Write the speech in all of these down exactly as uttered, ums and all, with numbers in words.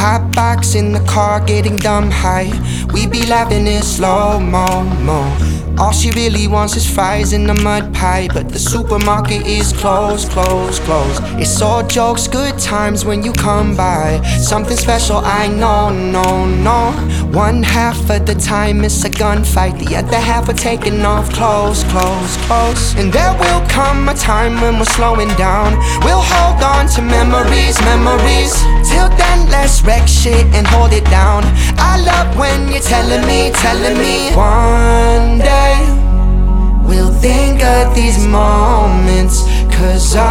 Hot box in the car, getting dumb high. We be laughing in slow-mo, mo. All she really wants is fries in the mud pie. But the supermarket is closed, closed, closed. It's all jokes, good times when you come by. Something special, I know, no, no. One half of the time it's a gunfight, the other half we're taking off clothes, clothes, clothes. And there will come a time when we're slowing down. We'll hold on to memories, memories. Till then, let's wreck shit and hold it down. I love when you're telling me, telling me one day we'll think of these moments. Cause I,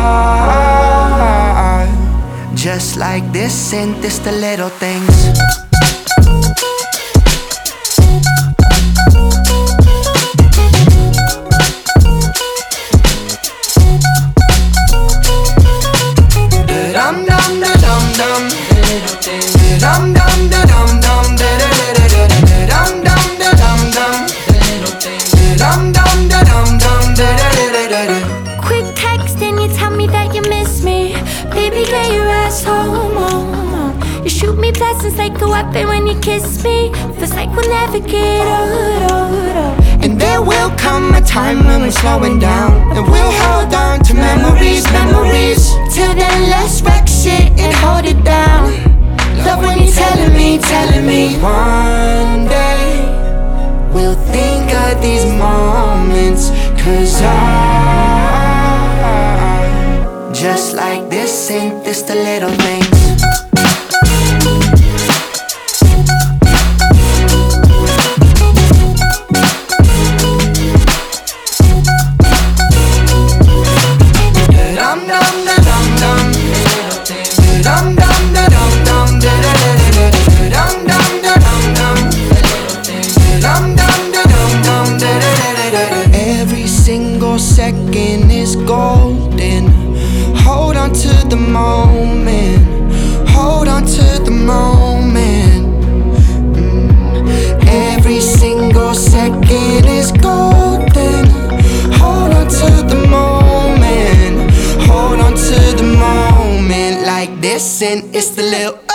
just like this and this, the little things. Dum dum da dum dum, dum dum da dum dum, dum dum da dum dum, dum dum da dum dum. Quick text and you tell me that you miss me. Baby, get your ass home, home, home. You shoot me blessings like a weapon when you kiss me. Feels like we'll never get old, old, old. And there will come a time when we're slowing down, and we'll hold on to memories, memories. Till then, let's wreck shit and hold it down. Love when you're telling me, telling me one day we'll think of these moments. Cause I, just like this, ain't this the little things. Dum dum da dum dum, dum dum da dum dum, dum dum da dum dum, dum dum da dum dum. Every single second is golden. Hold on to the moment. Hold on to the moment. Mm. Every single second is golden. Hold on to the moment. Hold on to the moment. Like this and it's the little